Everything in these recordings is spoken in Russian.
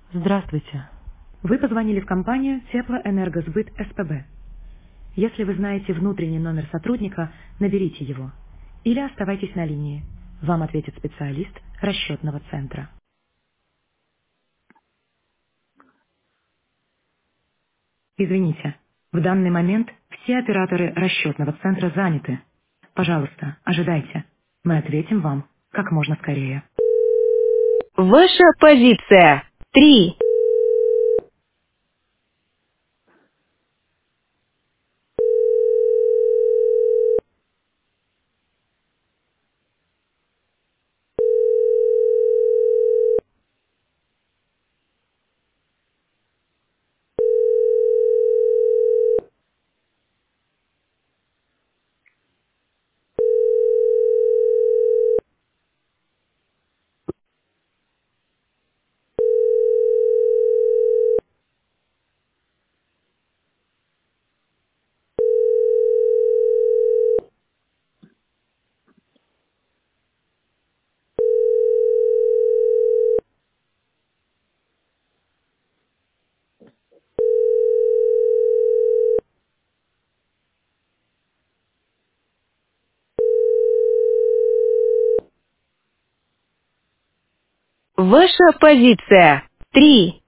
Здравствуйте. Вы позвонили в компанию Теплоэнергосбыт СПБ. Если вы знаете внутренний номер сотрудника, наберите его. Или оставайтесь на линии. Вам ответит специалист расчетного центра. Извините, в данный момент все операторы расчетного центра заняты. Пожалуйста, ожидайте. Мы ответим вам как можно скорее. Ваша позиция. 3. Ваша позиция. 3.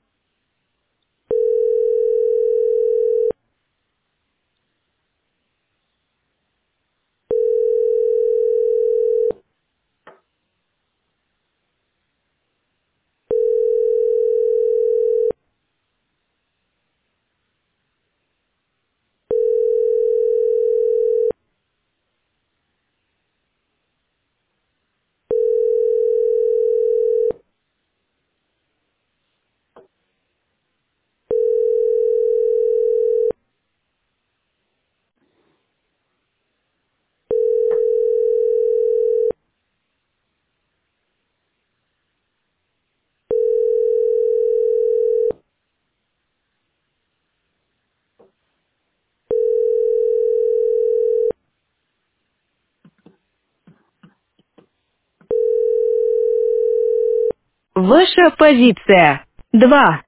Ваша позиция. 2.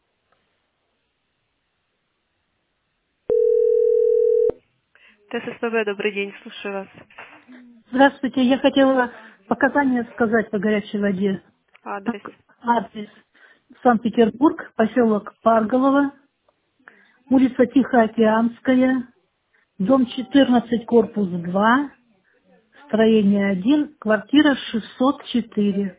ТССПБ, добрый день, слушаю вас. Здравствуйте, я хотела показания сказать по горячей воде. Адрес. Адрес Санкт-Петербург, поселок Парголово, улица Тихоокеанская, дом 14, корпус 2, строение 1, квартира 604.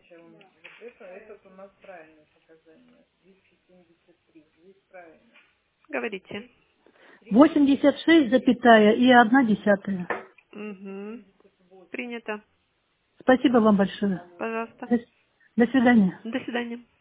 Говорите. 86, запятая и 1/10. Угу. Принято. Спасибо вам большое. Пожалуйста. До до свидания. До свидания.